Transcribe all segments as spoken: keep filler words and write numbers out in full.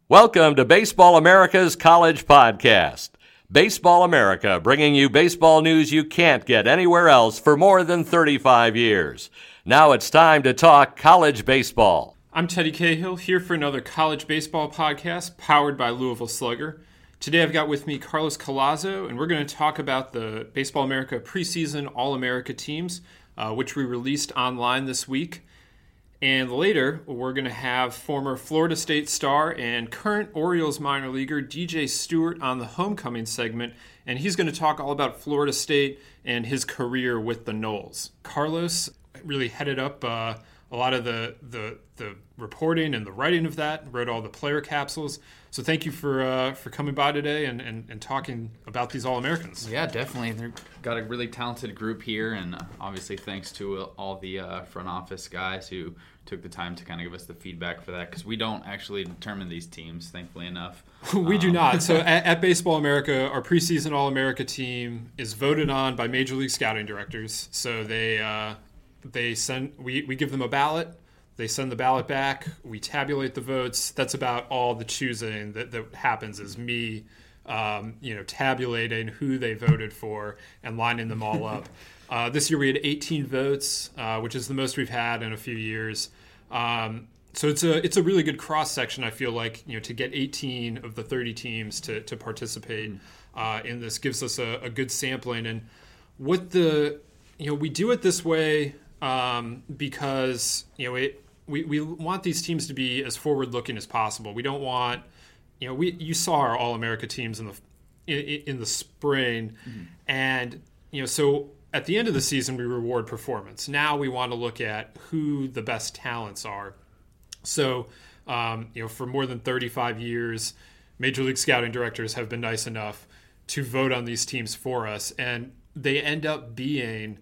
Welcome to Baseball America's College Podcast. Baseball America, bringing you baseball news you can't get anywhere else for more than thirty-five years. Now it's time to talk college baseball. I'm Teddy Cahill, here for another college baseball podcast powered by Louisville Slugger. Today I've got with me Carlos Collazo, and we're going to talk about the Baseball America preseason All-America teams, uh, which we released online this week. And later, we're going to have former Florida State star and current Orioles minor leaguer D J Stewart on the homecoming segment, and he's going to talk all about Florida State and his career with the Noles. Carlos really headed up uh, a lot of the, the the reporting and the writing of that, wrote all the player capsules. So thank you for uh, for coming by today and, and, and talking about these All-Americans. Yeah, definitely. They've got a really talented group here, and obviously thanks to all the uh, front office guys who took the time to kind of give us the feedback for that, because we don't actually determine these teams, thankfully enough. we um, do not. So at, at Baseball America, our preseason All-America team is voted on by Major League Scouting directors. So they uh, they send we, we give them a ballot. They send the ballot back. We tabulate the votes. That's about all the choosing that, that happens is me, um, you know, tabulating who they voted for and lining them all up. Uh, this year we had eighteen votes, uh, which is the most we've had in a few years. Um, so it's a it's a really good cross section. I feel like, you know, to get eighteen of the thirty teams to to participate uh, in this gives us a, a good sampling. And what the you know we do it this way um, because you know it. We we want these teams to be as forward-looking as possible. We don't want, you know, we you saw our All-America teams in the in, in the spring, mm-hmm. and you know, so at the end of the season we reward performance. Now we want to look at who the best talents are. So, um, you know, for more than thirty-five years, Major League Scouting directors have been nice enough to vote on these teams for us, and they end up being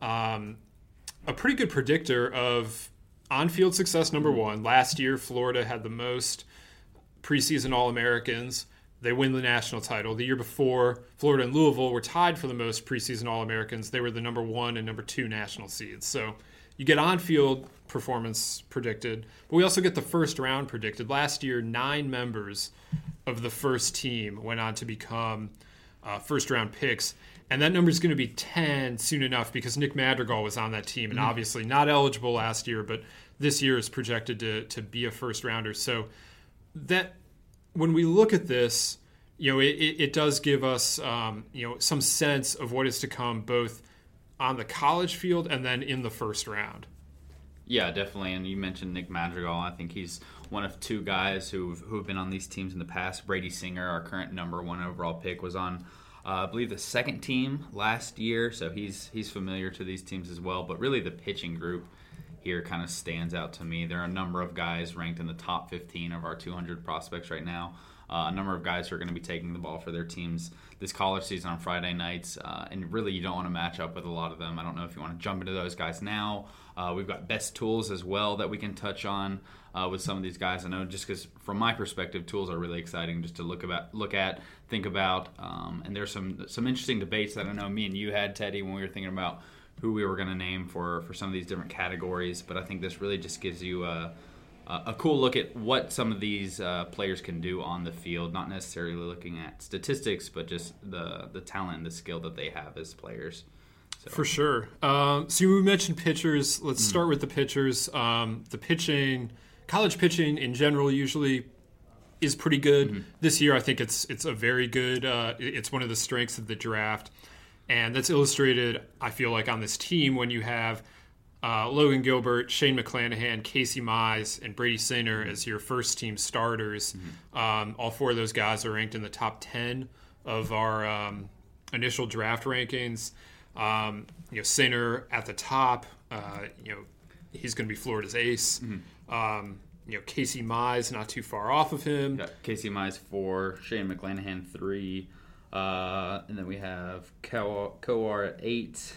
um, a pretty good predictor of on-field success, number one. Last year, Florida had the most preseason All-Americans. They win the national title. The year before, Florida and Louisville were tied for the most preseason All-Americans. They were the number one and number two national seeds. So you get on-field performance predicted, but we also get the first round predicted. Last year, nine members of the first team went on to become uh, first-round picks. And that number is going to be ten soon enough because Nick Madrigal was on that team and mm-hmm. obviously not eligible last year, but this year is projected to to be a first rounder. So that when we look at this, you know, it, it does give us um, you know some sense of what is to come both on the college field and then in the first round. Yeah, definitely. And you mentioned Nick Madrigal. I think he's one of two guys who've who've been on these teams in the past. Brady Singer, our current number one overall pick, was on Uh, I believe the second team last year, so he's he's familiar to these teams as well. But really the pitching group here kind of stands out to me. There are a number of guys ranked in the top fifteen of our two hundred prospects right now. Uh, a number of guys who are going to be taking the ball for their teams this college season on Friday nights. Uh, and really you don't want to match up with a lot of them. I don't know if you want to jump into those guys now. Uh, we've got best tools as well that we can touch on uh, with some of these guys. I know just because from my perspective, tools are really exciting just to look about, look at, think about. Um, and there's some some interesting debates that I know me and you had, Teddy, when we were thinking about who we were going to name for, for some of these different categories. But I think this really just gives you a, a cool look at what some of these uh, players can do on the field, not necessarily looking at statistics, but just the, the talent and the skill that they have as players. So. For sure. Um, so we mentioned pitchers. Let's mm. start with the pitchers. Um, the pitching, college pitching in general usually is pretty good. Mm-hmm. This year I think it's it's a very good, uh, it's one of the strengths of the draft. And that's illustrated, I feel like, on this team when you have uh, Logan Gilbert, Shane McClanahan, Casey Mize, and Brady Singer mm-hmm. as your first team starters. Mm-hmm. Um, all four of those guys are ranked in the top ten of our um, initial draft rankings. Um, you know, Singer at the top, uh, you know, he's going to be Florida's ace. Mm-hmm. Um, you know, Casey Mize not too far off of him. Yeah, Casey Mize four, Shane McClanahan three, uh, and then we have Kowar at eight.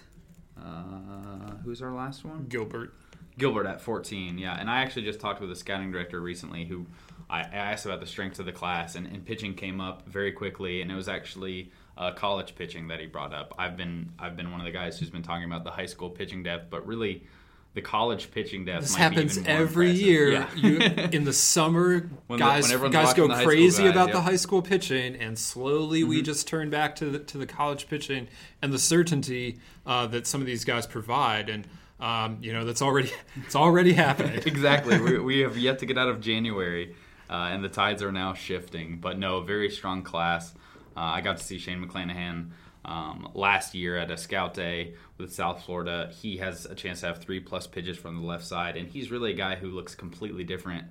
Uh, who's our last one? Gilbert. Gilbert at fourteen, yeah. And I actually just talked with a scouting director recently who I asked about the strengths of the class, and, and pitching came up very quickly, and it was actually uh, college pitching that he brought up. I've been I've been one of the guys who's been talking about the high school pitching depth, but really the college pitching depth This might happens be even more every impressive. year. Yeah. You, in the summer, When the- guys when everyone's guys watching go the high school crazy guys, about yep. the high school pitching, and slowly we just turn back to the, to the college pitching and the certainty uh, that some of these guys provide. And um, you know that's already it's already happening. Exactly. we, we have yet to get out of January, uh, and the tides are now shifting. But no, very strong class. Uh, I got to see Shane McClanahan um, last year at a scout day with South Florida. He has a chance to have three plus pitches from the left side, and he's really a guy who looks completely different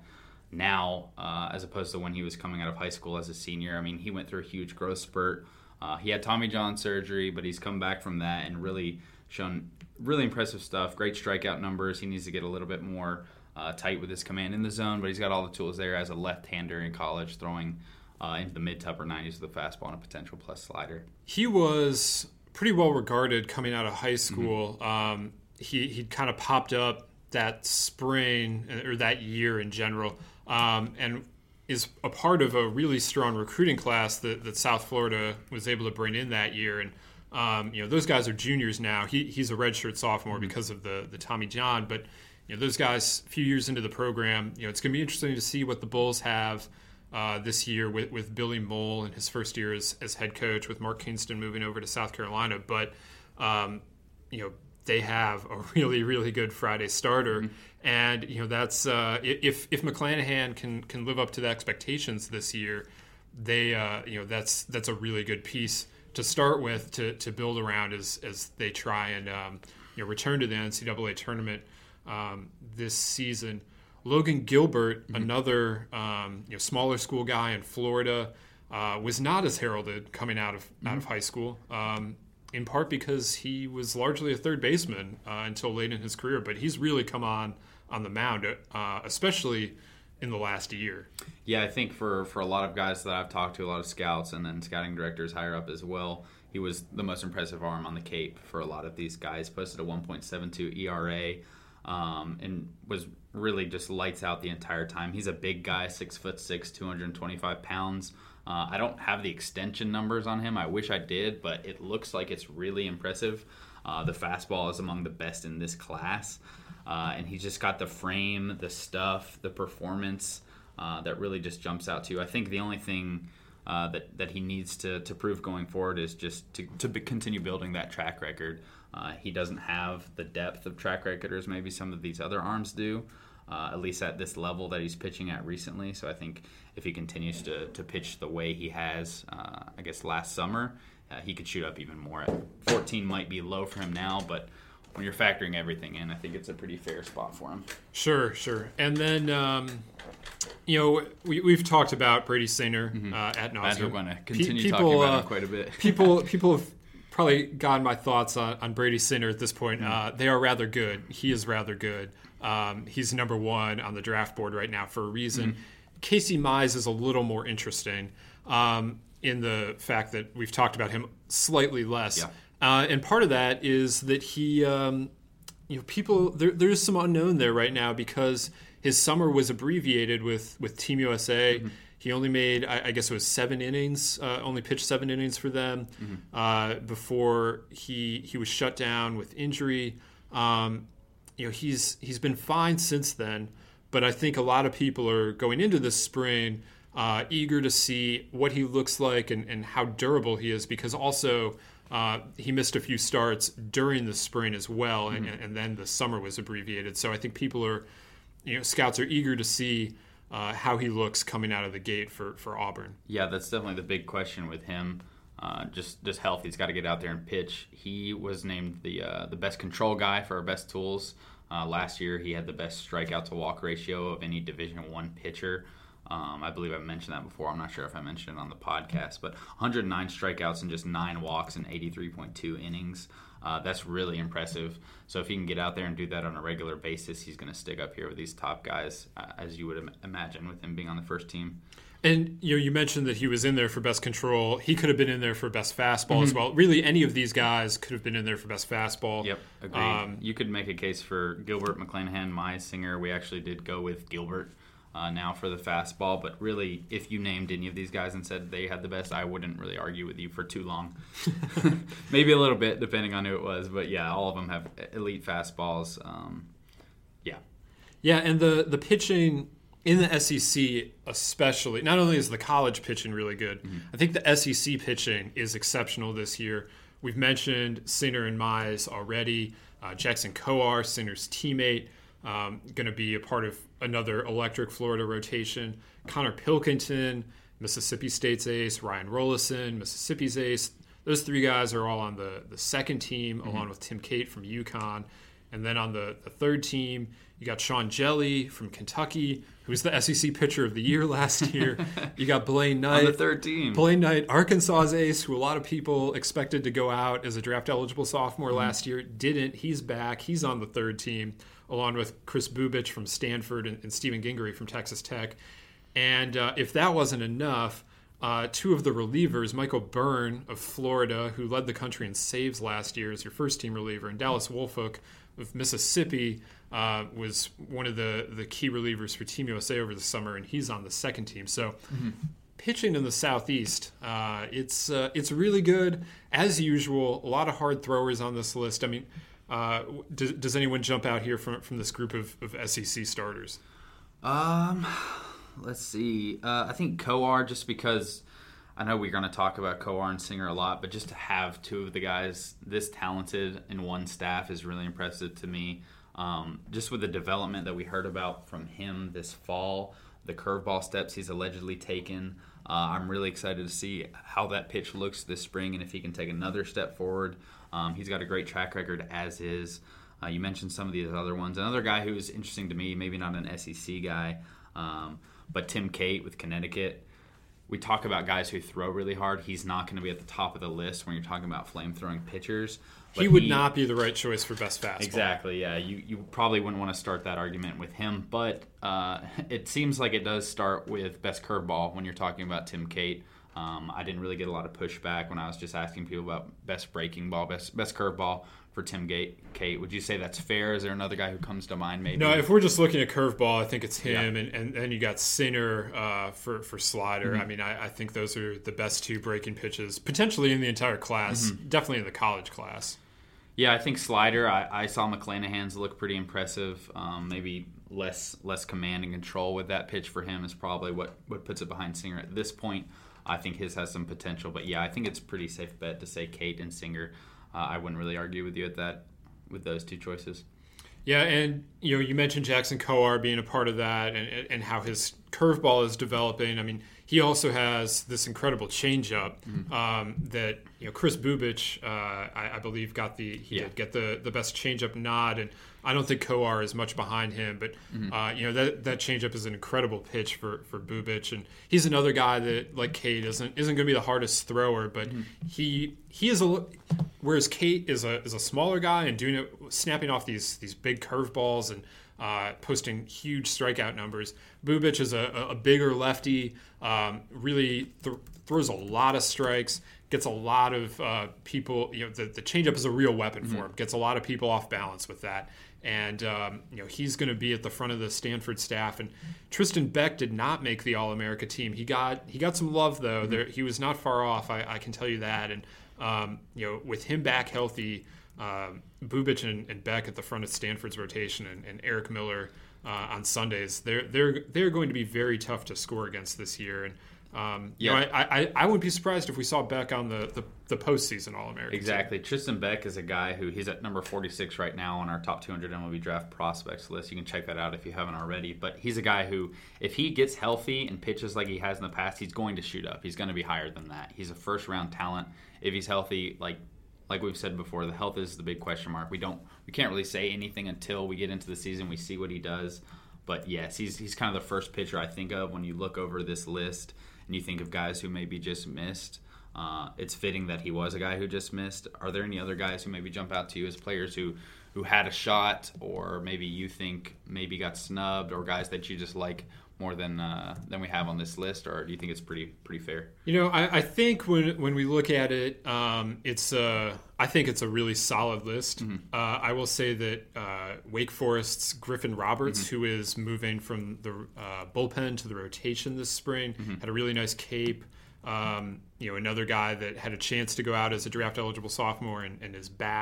now uh, as opposed to when he was coming out of high school as a senior. I mean, he went through a huge growth spurt. Uh, he had Tommy John surgery, but he's come back from that and really shown really impressive stuff. Great strikeout numbers. He needs to get a little bit more uh, tight with his command in the zone, but he's got all the tools there as a left-hander in college, throwing uh, into the mid to upper nineties with a fastball and a potential plus slider. He was pretty well regarded coming out of high school. Mm-hmm. Um, he he'd kind of popped up that spring or that year in general, um, and is a part of a really strong recruiting class that, that South Florida was able to bring in that year. And um, you know those guys are juniors now. He he's a redshirt sophomore mm-hmm. because of the the Tommy John, but you know those guys a few years into the program. You know it's going to be interesting to see what the Bulls have Uh, this year with, with Billy Mole in his first year as, as head coach, with Mark Kingston moving over to South Carolina. But, um, you know, they have a really, really good Friday starter. Mm-hmm. And, you know, that's uh, if if McClanahan can can live up to the expectations this year, they, uh, you know, that's that's a really good piece to start with to, to build around as, as they try and, um, you know, return to the N C double A tournament um, this season. Logan Gilbert, mm-hmm. another um, you know, smaller school guy in Florida, uh, was not as heralded coming out of mm-hmm. out of high school, um, in part because he was largely a third baseman uh, until late in his career. But he's really come on on the mound, uh, especially in the last year. Yeah, I think for, for a lot of guys that I've talked to, a lot of scouts and then scouting directors higher up as well, he was the most impressive arm on the Cape for a lot of these guys. Posted a one point seven two E R A. Um, and was really just lights out the entire time. He's a big guy, six foot six, two hundred twenty-five pounds. Uh, I don't have the extension numbers on him. I wish I did, but it looks like it's really impressive. Uh, the fastball is among the best in this class, uh, and he's just got the frame, the stuff, the performance uh, that really just jumps out to you. I think the only thing uh, that that he needs to to prove going forward is just to to be, continue building that track record. Uh, he doesn't have the depth of track record as maybe some of these other arms do, uh, at least at this level that he's pitching at recently. So I think if he continues to, to pitch the way he has, uh, I guess, last summer, uh, he could shoot up even more. fourteen might be low for him now, but when you're factoring everything in, I think it's a pretty fair spot for him. Sure, sure. And then, um, you know, we, we've talked about Brady Singer mm-hmm. uh, at nauseam. We're going to continue Pe- people, talking about uh, him quite a bit. people, people have probably gotten my thoughts on, on Brady Singer at this point. Mm-hmm. Uh, they are rather good. He is rather good. Um, he's number one on the draft board right now for a reason. Mm-hmm. Casey Mize is a little more interesting um, in the fact that we've talked about him slightly less. Yeah. Uh, and part of that is that he, um, you know, people, there, there's some unknown there right now because his summer was abbreviated with, with Team U S A. Mm-hmm. He only made, I, I guess it was seven innings, uh, only pitched seven innings for them mm-hmm. uh, before he he was shut down with injury. Um, you know, he's he's been fine since then, but I think a lot of people are going into this spring uh, eager to see what he looks like and, and how durable he is, because also uh, he missed a few starts during the spring as well, mm-hmm. and, and then the summer was abbreviated. So I think people are, you know, scouts are eager to see Uh, how he looks coming out of the gate for, for Auburn. Yeah, that's definitely the big question with him. Uh, just just health. He's got to get out there and pitch. He was named the uh, the best control guy for our best tools. Uh, last year, he had the best strikeout to walk ratio of any Division One pitcher. Um, I believe I mentioned that before. I'm not sure if I mentioned it on the podcast, but one hundred nine strikeouts and just nine walks in eighty-three point two innings. Uh, that's really impressive. So if he can get out there and do that on a regular basis, he's going to stick up here with these top guys, uh, as you would im- imagine with him being on the first team. And you know, you mentioned that he was in there for best control. He could have been in there for best fastball mm-hmm. as well. Really, any of these guys could have been in there for best fastball. Yep, agreed. Um, you could make a case for Gilbert, McClanahan, Mize, Singer. We actually did go with Gilbert uh, now for the fastball. But really, if you named any of these guys and said they had the best, I wouldn't really argue with you for too long. Maybe a little bit, depending on who it was. But yeah, all of them have elite fastballs. Um, Yeah, and the, the pitching in the S E C especially, not only is the college pitching really good, mm-hmm. I think the S E C pitching is exceptional this year. We've mentioned Singer and Mize already. Uh, Jackson Kowar, Singer's teammate, um, going to be a part of another electric Florida rotation. Connor Pilkington, Mississippi State's ace. Ryan Rollison, Mississippi's ace. Those three guys are all on the, the second team, mm-hmm. along with Tim Cate from UConn. And then on the, the third team, you got Sean Jelly from Kentucky, who was the S E C Pitcher of the Year last year. You got Blaine Knight. On the third team. Blaine Knight, Arkansas's ace, who a lot of people expected to go out as a draft-eligible sophomore mm-hmm. last year. Didn't. He's back. He's on the third team, along with Chris Bubich from Stanford and, and Stephen Gingery from Texas Tech. And uh, if that wasn't enough, uh, two of the relievers, Michael Byrne of Florida, who led the country in saves last year as your first-team reliever, and Dallas Wolfook of Mississippi, uh, was one of the, the key relievers for Team U S A over the summer, and he's on the second team. So mm-hmm. pitching in the Southeast, uh, it's uh, it's really good. As usual, a lot of hard throwers on this list. I mean, uh, does, does anyone jump out here from, from this group of, of S E C starters? Um, let's see. Uh, I think Kowar, just because I know we're going to talk about Kowar and Singer a lot, but just to have two of the guys this talented in one staff is really impressive to me. Um, just with the development that we heard about from him this fall, the curveball steps he's allegedly taken, uh, I'm really excited to see how that pitch looks this spring and if he can take another step forward. Um, he's got a great track record as is. Uh, you mentioned some of these other ones. Another guy who's interesting to me, maybe not an S E C guy, um, but Tim Cate with Connecticut. We talk about guys who throw really hard. He's not going to be at the top of the list when you're talking about flame-throwing pitchers. He would he, not be the right choice for best fastball. Exactly, yeah. You you probably wouldn't want to start that argument with him, but uh, it seems like it does start with best curveball when you're talking about Tim Cate. Um, I didn't really get a lot of pushback when I was just asking people about best breaking ball, best best curveball for Tim Cate. Would you say that's fair? Is there another guy who comes to mind maybe? No, if we're just looking at curveball, I think it's him, yeah. and, and then you got Singer uh, for, for slider. Mm-hmm. I mean, I, I think those are the best two breaking pitches, potentially in the entire class, mm-hmm. definitely in the college class. Yeah, I think slider, I, I saw McClanahan's look pretty impressive. Um, maybe less less command and control with that pitch for him is probably what, what puts it behind Singer at this point. I think his has some potential. But, yeah, I think it's a pretty safe bet to say Cate and Singer. Uh, I wouldn't really argue with you at that with those two choices. Yeah, and you know, you mentioned Jackson Kowar being a part of that, and and how his curveball is developing. I mean, he also has this incredible changeup mm-hmm. um, that you know Chris Bubich, uh, I, I believe, got the he yeah. did get the the best changeup nod, and I don't think Kowar is much behind him, but mm-hmm. uh, you know that that changeup is an incredible pitch for for Bubich, and he's another guy that, like Cate, isn't isn't going to be the hardest thrower, but mm-hmm. he he is a whereas Cate is a is a smaller guy and doing it, snapping off these these big curveballs and uh, posting huge strikeout numbers. Bubich is a, a bigger lefty, um, really th- throws a lot of strikes. Gets a lot of uh, people, you know, the, the changeup is a real weapon for him. Mm-hmm. Gets a lot of people off balance with that. And, um, you know, he's going to be at the front of the Stanford staff. And Tristan Beck did not make the All-America team. He got he got some love, though. Mm-hmm. There, he was not far off, I, I can tell you that. And, um, you know, with him back healthy, um, Bubich and, and Beck at the front of Stanford's rotation and, and Eric Miller uh, on Sundays, they're, they're, they're going to be very tough to score against this year. And, Um, yeah, you know, I, I I wouldn't be surprised if we saw Beck on the, the, the postseason All-American. Exactly. Team. Tristan Beck is a guy who he's at number forty-six right now on our top two hundred M L B draft prospects list. You can check that out if you haven't already. But he's a guy who, if he gets healthy and pitches like he has in the past, he's going to shoot up. He's going to be higher than that. He's a first-round talent. If he's healthy, like like we've said before, the health is the big question mark. We don't we can't really say anything until we get into the season. We see what he does. But yes, he's he's kind of the first pitcher I think of when you look over this list. And you think of guys who maybe just missed. Uh, it's fitting that he was a guy who just missed. Are there any other guys who maybe jump out to you as players who, who had a shot, or maybe you think maybe got snubbed, or guys that you just like more than uh, than we have on this list, or do you think it's pretty pretty fair? You know, I, I think when when we look at it, um, it's a, I think it's a really solid list. Mm-hmm. Uh, I will say that uh, Wake Forest's Griffin Roberts, mm-hmm. who is moving from the uh, bullpen to the rotation this spring, mm-hmm. had a really nice cape. Um, you know, another guy that had a chance to go out as a draft-eligible sophomore and, and is back.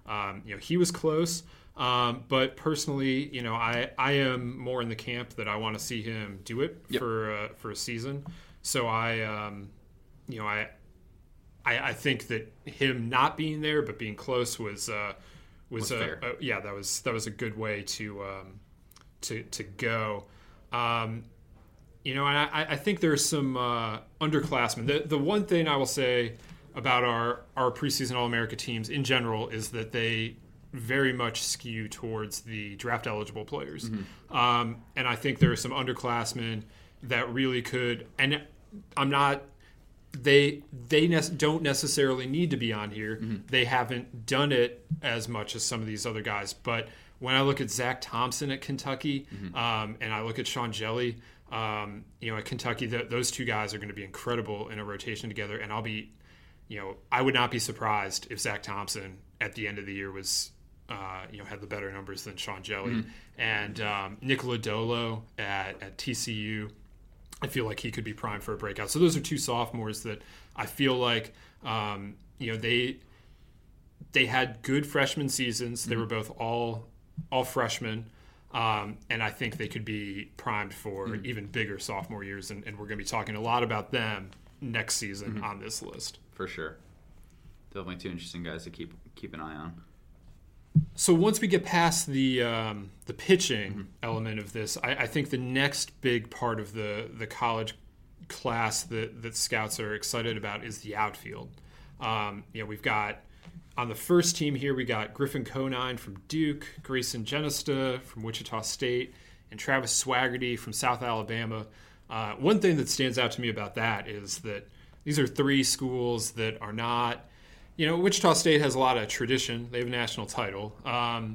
Um, you know, he was close. Um, but personally, you know, I, I am more in the camp that I want to see him do it yep. for uh, for a season. So I, um, you know, I, I I think that him not being there but being close was uh, was, was a, a yeah that was that was a good way to um, to to go. Um, you know, and I, I think there's some uh, underclassmen. The the one thing I will say about our our preseason All-America teams in general is that they very much skew towards the draft eligible players. Mm-hmm. Um, and I think there are some underclassmen that really could, and I'm not, they they ne- don't necessarily need to be on here. Mm-hmm. They haven't done it as much as some of these other guys. But when I look at Zach Thompson at Kentucky, mm-hmm. um, and I look at Sean Jelly, um, you know, at Kentucky, the, those two guys are going to be incredible in a rotation together. And I'll be, you know, I would not be surprised if Zach Thompson at the end of the year was, Uh, you know, had the better numbers than Sean Jelly. Mm-hmm. And um, Nicola Dolo at, at T C U, I feel like he could be primed for a breakout. So those are two sophomores that I feel like, um, you know, they they had good freshman seasons. They mm-hmm. were both all all freshmen. Um, and I think they could be primed for mm-hmm. even bigger sophomore years. And, and we're going to be talking a lot about them next season mm-hmm. on this list. For sure. Definitely two interesting guys to keep keep an eye on. So once we get past the um, the pitching mm-hmm. element of this, I, I think the next big part of the, the college class that, that scouts are excited about is the outfield. Um, you know, we've got on the first team here, we got Griffin Conine from Duke, Grayson Genesta from Wichita State, and Travis Swaggerty from South Alabama. Uh, one thing that stands out to me about that is that these are three schools that are not. You know, Wichita State has a lot of tradition. They have a national title. Um,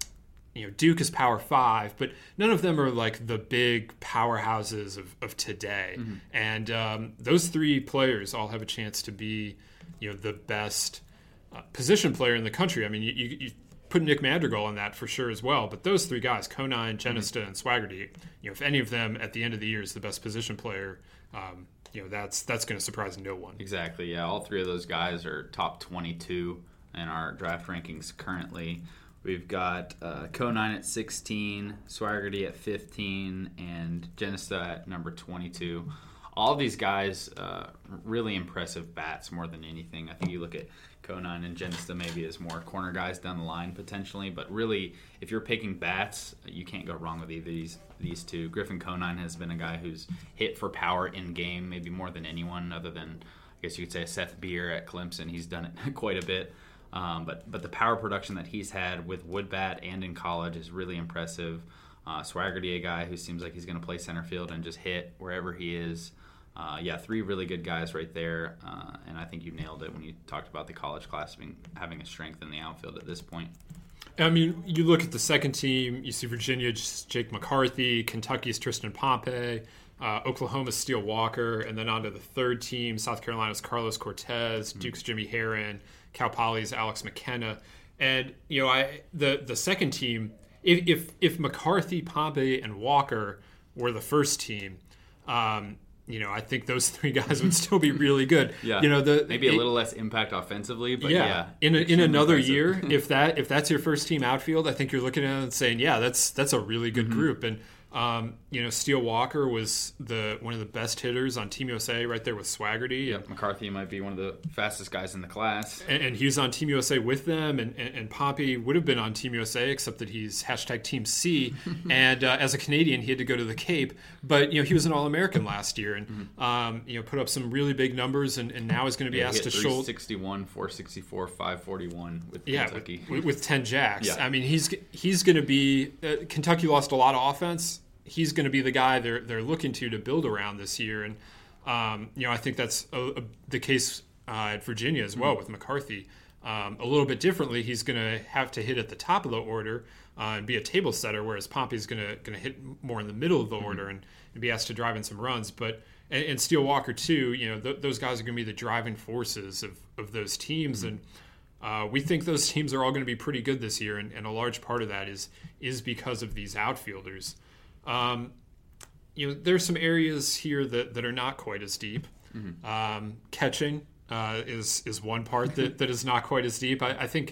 you know, Duke is Power Five, but none of them are like the big powerhouses of, of today. Mm-hmm. And um, those three players all have a chance to be, you know, the best uh, position player in the country. I mean, you, you, you put Nick Madrigal on that for sure as well. But those three guys, Conine, Genesta, mm-hmm. and Swaggerty, you know, if any of them at the end of the year is the best position player, um, you know, that's that's going to surprise no one. Exactly, yeah. All three of those guys are top twenty-two in our draft rankings currently. We've got uh, Conine at sixteen, Swaggerty at fifteen, and Genesta at number twenty-two. All of these guys, uh, really impressive bats more than anything. I think you look at Conine and Genesta maybe as more corner guys down the line potentially, but really, if you're picking bats, you can't go wrong with either of these, these two. Griffin Conine has been a guy who's hit for power in game, maybe more than anyone other than, I guess you could say, Seth Beer at Clemson. He's done it quite a bit. Um, but, but the power production that he's had with wood bat and in college is really impressive. Uh, Swaggerty, a guy who seems like he's going to play center field and just hit wherever he is. Uh, yeah, three really good guys right there, uh, and I think you nailed it when you talked about the college class being, having a strength in the outfield at this point. I mean, you look at the second team, you see Virginia's Jake McCarthy, Kentucky's Tristan Pompey, uh, Oklahoma's Steele Walker, and then on to the third team, South Carolina's Carlos Cortez, mm-hmm. Duke's Jimmy Herron, Cal Poly's Alex McKenna. And, you know, I the, the second team, if, if, if McCarthy, Pompey, and Walker were the first team, um, you know, I think those three guys would still be really good. Yeah, you know, the maybe a it, little less impact offensively, but yeah, yeah in a, in another impressive. year, if that if that's your first team outfield, I think you're looking at it and saying, yeah, that's that's a really good mm-hmm. group. And um, you know, Steele Walker was the one of the best hitters on Team U S A, right there with Swaggerty. Yeah, McCarthy might be one of the fastest guys in the class, and, and he was on Team U S A with them. And, and, and Pompey would have been on Team U S A, except that he's hashtag Team C. and uh, as a Canadian, he had to go to the Cape. But you know, he was an All-American last year, and mm-hmm. um, you know, put up some really big numbers. And, and now is going to be yeah, asked to show three sixty-one, four sixty-four, five forty-one with yeah, Kentucky with, with ten jacks. Yeah. I mean, he's he's going to be uh, Kentucky lost a lot of offense. He's going to be the guy they're they're looking to to build around this year, and um, you know, I think that's a, a, the case uh, at Virginia as well mm-hmm. with McCarthy. Um, a little bit differently, he's going to have to hit at the top of the order uh, and be a table setter, whereas Pompey's going to going to hit more in the middle of the mm-hmm. order and, and be asked to drive in some runs. But and, and Steele Walker too, you know, th- those guys are going to be the driving forces of of those teams, mm-hmm. and uh, we think those teams are all going to be pretty good this year, and, and a large part of that is is because of these outfielders. Um, you know, there's some areas here that, that are not quite as deep. Mm-hmm. Um, catching uh, is is one part that, that is not quite as deep. I, I think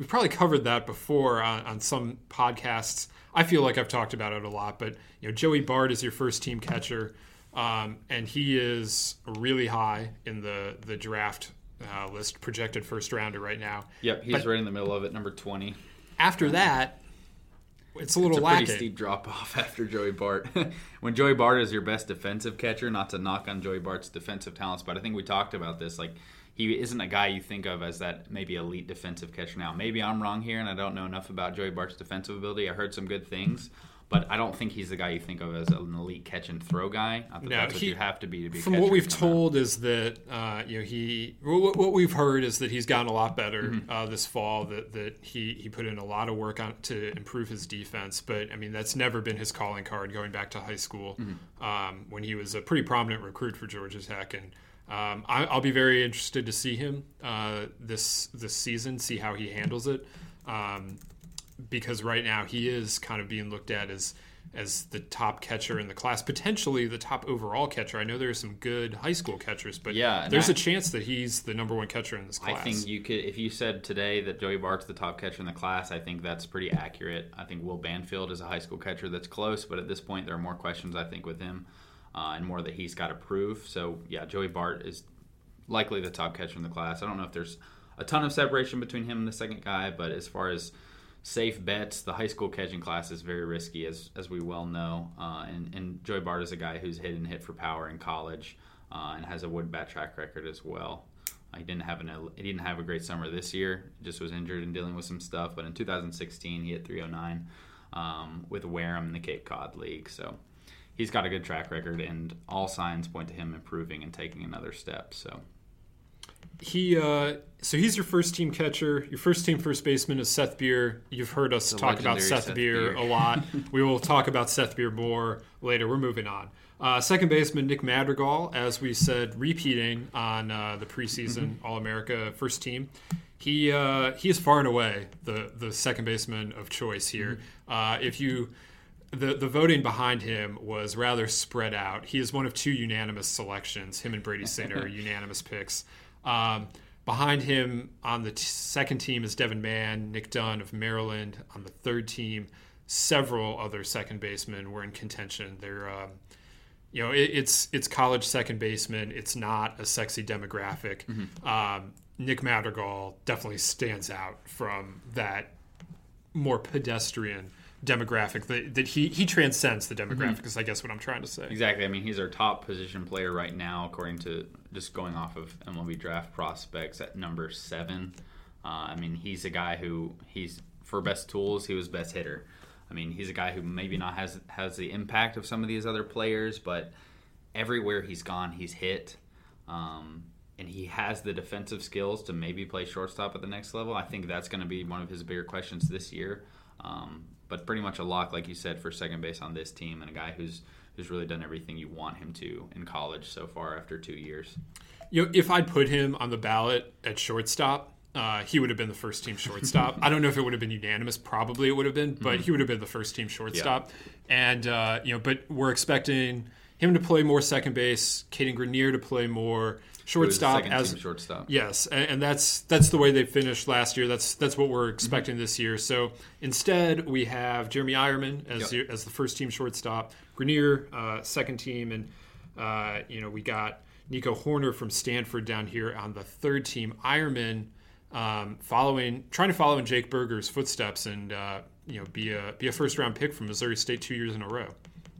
we've probably covered that before on, on some podcasts. I feel like I've talked about it a lot, but you know, Joey Bart is your first team catcher, um, and he is really high in the the draft uh, list, projected first rounder right now. Yep, he's but right in the middle of it, number twenty. After that, it's a little it's a lacking. pretty steep drop off after Joey Bart. When Joey Bart is your best defensive catcher, not to knock on Joey Bart's defensive talents, but I think we talked about this, like, he isn't a guy you think of as that maybe elite defensive catcher. Now, maybe I'm wrong here, and I don't know enough about Joey Bart's defensive ability. I heard some good things, but I don't think he's the guy you think of as an elite catch and throw guy. Not that No, that's what he- you have to be to be. a From catcher what we've to come out. told is that uh, you know he what what we've heard is that he's gotten a lot better Mm-hmm. uh, this fall. That that he he put in a lot of work on to improve his defense. But I mean that's never been his calling card going back to high school Mm-hmm. um, when he was a pretty prominent recruit for Georgia Tech. And um, I, I'll be very interested to see him uh, this this season, see how he handles it, um, because right now he is kind of being looked at as. as the top catcher in the class, potentially the top overall catcher. I know there are some good high school catchers, but Yeah, and there's I- a chance that he's the number one catcher in this class. I think you could, if you said today that Joey Bart's the top catcher in the class, I think that's pretty accurate. I think Will Banfield is a high school catcher that's close, but at this point there are more questions, I think, with him uh, and more that he's got to prove. So, yeah, Joey Bart is likely the top catcher in the class. I don't know if there's a ton of separation between him and the second guy, but as far as safe bets, the high school catching class is very risky, as as we well know. Uh, and, and Joey Bart is a guy who's hit and hit for power in college uh, and has a wood bat track record as well. Uh, he didn't have an he didn't have a great summer this year. Just was injured and dealing with some stuff. But in two thousand sixteen, he hit three oh nine um, with Wareham in the Cape Cod League. So he's got a good track record, and all signs point to him improving and taking another step. So. He uh, so he's your first team catcher. Your first team first baseman is Seth Beer. You've heard us The talk about legendary Seth, Seth Beer, Beer. a lot. We will talk about Seth Beer more later. We're moving on. Uh, second baseman Nick Madrigal, as we said, repeating on uh, the preseason Mm-hmm. All-America first team. He uh, he is far and away the the second baseman of choice here. Mm-hmm. Uh, if you The the voting behind him was rather spread out. He is one of two unanimous selections. Him and Brady Singer are unanimous picks. Um, behind him on the t- second team is Devin Mann, Nick Dunn of Maryland. On the third team, several other second basemen were in contention. They're, um, you know, it, it's it's college second baseman. It's not a sexy demographic. Mm-hmm. Um, Nick Madrigal definitely stands out from that more pedestrian demographic that, that he he transcends the demographic Mm-hmm. is I guess what I'm trying to say. Exactly. I mean, he's our top position player right now, according to just going off of M L B draft prospects at number seven. Uh, I mean, he's a guy who he's for best tools, he was best hitter. I mean, he's a guy who maybe not has has the impact of some of these other players, but everywhere he's gone, he's hit. Um, and he has the defensive skills to maybe play shortstop at the next level. I think that's going to be one of his bigger questions this year. Um, but pretty much a lock, like you said, for second base on this team, and a guy who's who's really done everything you want him to in college so far after two years. You know, if I'd put him on the ballot at shortstop, uh, he would have been the first team shortstop. I don't know if it would have been unanimous. Probably it would have been, but mm-hmm. he would have been the first team shortstop. Yeah. And uh, you know, but we're expecting him to play more second base, Caden Grenier to play more shortstop as shortstop. Yes, and, and that's that's the way they finished last year. That's that's what we're expecting mm-hmm. this year. So instead, we have Jeremy Ironman as yep. the, as the first team shortstop, Grenier uh, second team, and uh, you know we got Nico Horner from Stanford down here on the third team. Ironman um, following, trying to follow in Jake Berger's footsteps, and uh, you know be a be a first round pick from Missouri State two years in a row.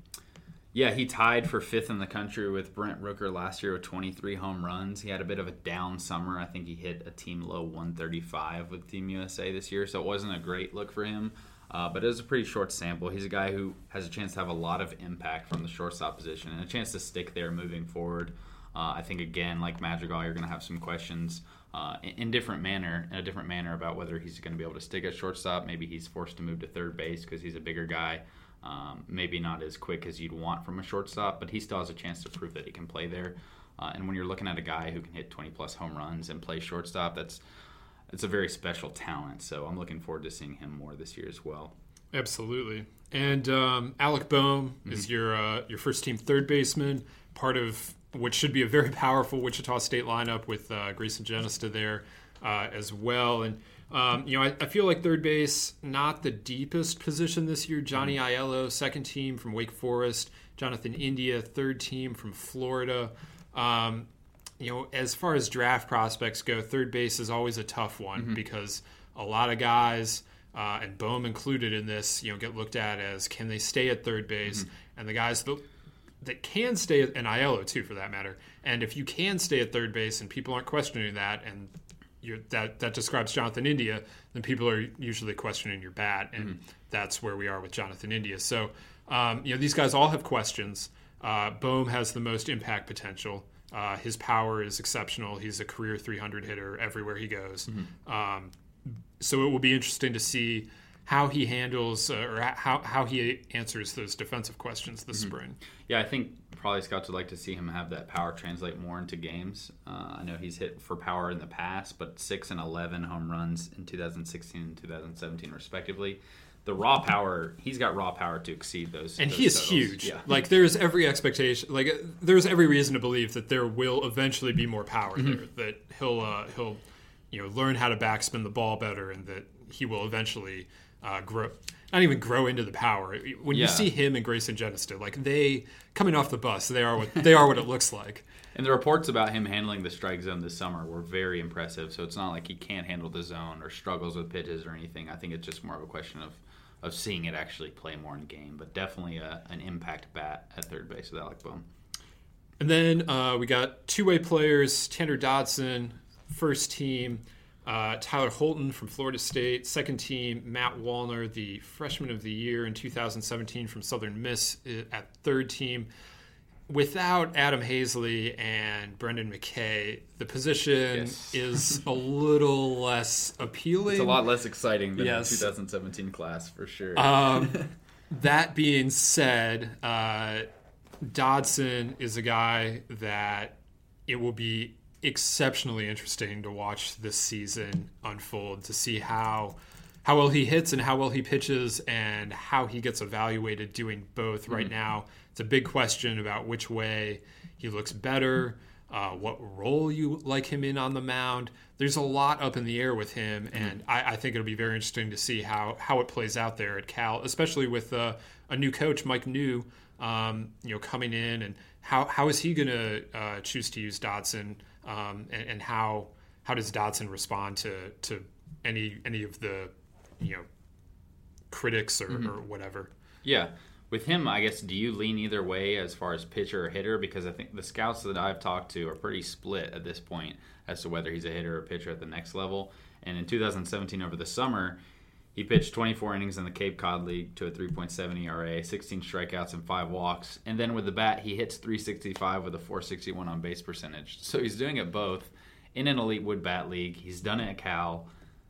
Yeah, he tied for fifth in the country with Brent Rooker last year with twenty-three home runs. He had a bit of a down summer. I think he hit a team low one thirty-five with Team U S A this year, so it wasn't a great look for him. Uh, but it was a pretty short sample. He's a guy who has a chance to have a lot of impact from the shortstop position and a chance to stick there moving forward. Uh, I think, again, like Madrigal, you're going to have some questions uh, in, in different manner, in a different manner about whether he's going to be able to stick at shortstop. Maybe he's forced to move to third base because he's a bigger guy. Um, maybe not as quick as you'd want from a shortstop, but he still has a chance to prove that he can play there. Uh, and when you're looking at a guy who can hit twenty-plus home runs and play shortstop, that's it's a very special talent. So I'm looking forward to seeing him more this year as well. Absolutely. And um, Alec Boehm Mm-hmm. is your uh, your first team third baseman, part of what should be a very powerful Wichita State lineup with uh, Grayson Genesta there uh, as well. And Um, you know, I, I feel like third base, not the deepest position this year. Johnny Aiello, second team from Wake Forest. Jonathan India, third team from Florida. Um, you know, as far as draft prospects go, third base is always a tough one mm-hmm. because a lot of guys, uh, and Bohm included in this, you know, get looked at as can they stay at third base? Mm-hmm. And the guys that, that can stay, at, and Aiello too, for that matter. And if you can stay at third base and people aren't questioning that, and You're, that that describes Jonathan India, then people are usually questioning your bat, and mm-hmm. that's where we are with Jonathan India. So, um, you know, these guys all have questions. Uh, Bohm has the most impact potential. Uh, his power is exceptional. He's a career three hundred hitter everywhere he goes. Mm-hmm. Um, so it will be interesting to see how he handles uh, or how how he answers those defensive questions this mm-hmm. spring. Yeah, I think probably scouts would like to see him have that power translate more into games. Uh, I know he's hit for power in the past, but six and eleven home runs in two thousand sixteen and two thousand seventeen respectively. The raw power, he's got raw power to exceed those. And those he is totals. huge. Yeah. Like there's every expectation, like there's every reason to believe that there will eventually be more power mm-hmm. there. That he'll uh, he'll you know learn how to backspin the ball better, and that he will eventually uh, grow. Not even grow into the power. When yeah. you see him and Grayson Genested, like they coming off the bus, they are what they are what it looks like. And the reports about him handling the strike zone this summer were very impressive. So it's not like he can't handle the zone or struggles with pitches or anything. I think it's just more of a question of, of seeing it actually play more in game. But definitely a, an impact bat at third base with Alec Bohm. And then uh, we got two-way players: Tanner Dodson, first team. Uh, Tyler Holton from Florida State, second team. Matt Wallner, the freshman of the year in two thousand seventeen from Southern Miss at third team. Without Adam Hazley and Brendan McKay, the position yes. is a little less appealing. It's a lot less exciting than yes. the two thousand seventeen class, for sure. Um, that being said, uh, Dodson is a guy that it will be exceptionally interesting to watch this season unfold, to see how how well he hits and how well he pitches and how he gets evaluated doing both. Mm-hmm. Right now, it's a big question about which way he looks better, uh, what role you like him in on the mound. There's a lot up in the air with him, mm-hmm. and I, I think it'll be very interesting to see how, how it plays out there at Cal, especially with uh, a new coach, Mike New, um, you know, coming in, and how how is he going to uh, choose to use Dodson? Um, and, and how how does Dodson respond to, to any any of the you know critics or, mm-hmm. or whatever? Yeah, with him, I guess, do you lean either way as far as pitcher or hitter? Because I think the scouts that I've talked to are pretty split at this point as to whether he's a hitter or pitcher at the next level. And in two thousand seventeen, over the summer, he pitched twenty-four innings in the Cape Cod League to a three point seven E R A, sixteen strikeouts and five walks. And then with the bat, he hits three sixty-five with a four sixty-one on base percentage. So he's doing it both in an elite wood bat league. He's done it at Cal.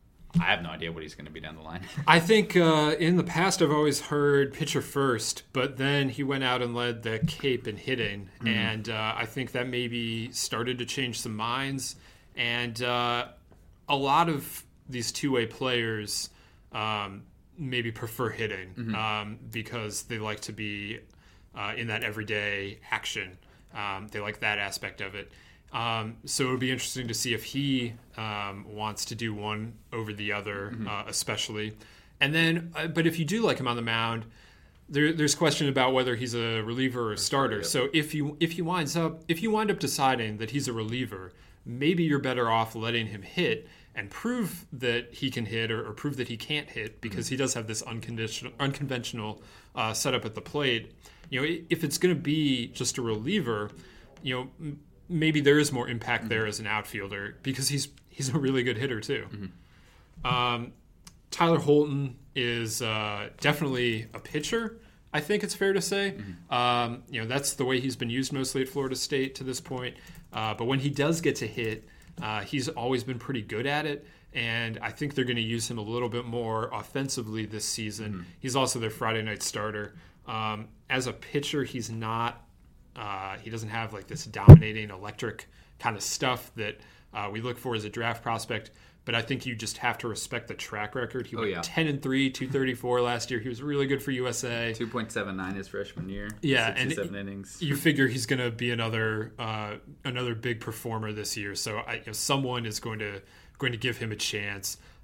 I have no idea what he's going to be down the line. I think uh, in the past I've always heard pitcher first, but then he went out and led the Cape in hitting. Mm-hmm. And uh, I think that maybe started to change some minds. And uh, a lot of these two-way players Um, maybe prefer hitting mm-hmm. um, because they like to be uh, in that everyday action. Um, they like that aspect of it. Um, so it would be interesting to see if he um, wants to do one over the other, mm-hmm. uh, especially. And then, uh, but if you do like him on the mound, there, there's question about whether he's a reliever or a starter. Yep. So if you if he winds up if you wind up deciding that he's a reliever, maybe you're better off letting him hit and prove that he can hit or, or prove that he can't hit, because mm-hmm. he does have this unconditional, unconventional uh, setup at the plate. You know, if it's going to be just a reliever, you know, m- maybe there is more impact mm-hmm. there as an outfielder, because he's he's a really good hitter too. Mm-hmm. Um, Tyler Holton is uh, definitely a pitcher, I think it's fair to say. Mm-hmm. Um, you know, that's the way he's been used mostly at Florida State to this point. Uh, but when he does get to hit, Uh, he's always been pretty good at it, and I think they're going to use him a little bit more offensively this season. Mm-hmm. He's also their Friday night starter. Um, as a pitcher, he's not uh, – he doesn't have like this dominating electric kind of stuff that uh, we look for as a draft prospect, but I think you just have to respect the track record. He oh, went yeah. ten and three, two thirty-four last year. He was really good for U S A. two point seven nine his freshman year. Yeah, sixty-seven and innings. You figure he's going to be another uh, another big performer this year. So I, you know, someone is going to going to give him a chance.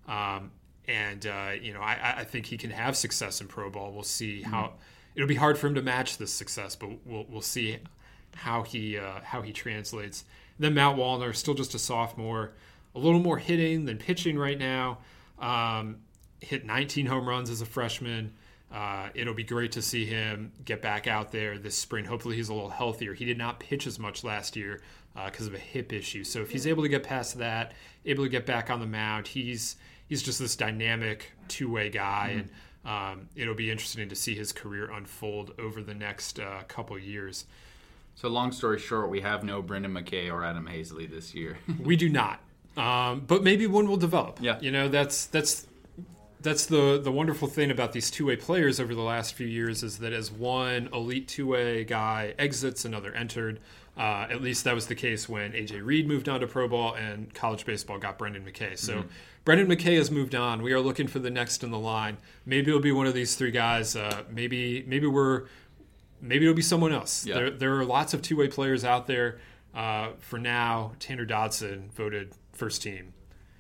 Um, and, uh, you know, I, I think he can have success in pro ball. We'll see how mm-hmm. it'll be hard for him to match this success, but we'll we'll see how he uh, how he translates. And then Matt Wallner, still just a sophomore, a little more hitting than pitching right now. Um, hit nineteen home runs as a freshman. Uh, it'll be great to see him get back out there this spring. Hopefully he's a little healthier. He did not pitch as much last year because uh, of a hip issue. So if he's able to get past that, able to get back on the mound, he's he's just this dynamic two-way guy. Mm-hmm. And um, it'll be interesting to see his career unfold over the next uh, couple years. So long story short, we have no Brendan McKay or Adam Hazley this year. We do not. Um, but maybe one will develop. Yeah. You know, that's that's that's the, the wonderful thing about these two-way players over the last few years is that as one elite two-way guy exits, another entered. Uh, at least that was the case when A J Reed moved on to pro ball and college baseball got Brendan McKay. So mm-hmm. Brendan McKay has moved on. We are looking for the next in the line. Maybe it'll be one of these three guys. Uh, maybe maybe we're maybe it'll be someone else. Yeah. There there are lots of two-way players out there. Uh, for now, Tanner Dodson voted first team.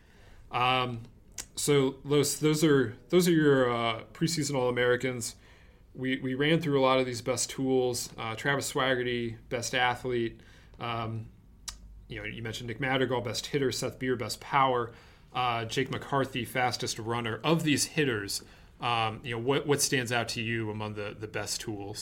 Um, so Los, those are those are your uh, preseason All-Americans. We we ran through a lot of these best tools. Uh, Travis Swaggerty, best athlete. Um, you know, you mentioned Nick Madrigal, best hitter. Seth Beer, best power. Uh, Jake McCarthy, fastest runner. Of these hitters, um, you know, what what stands out to you among the, the best tools?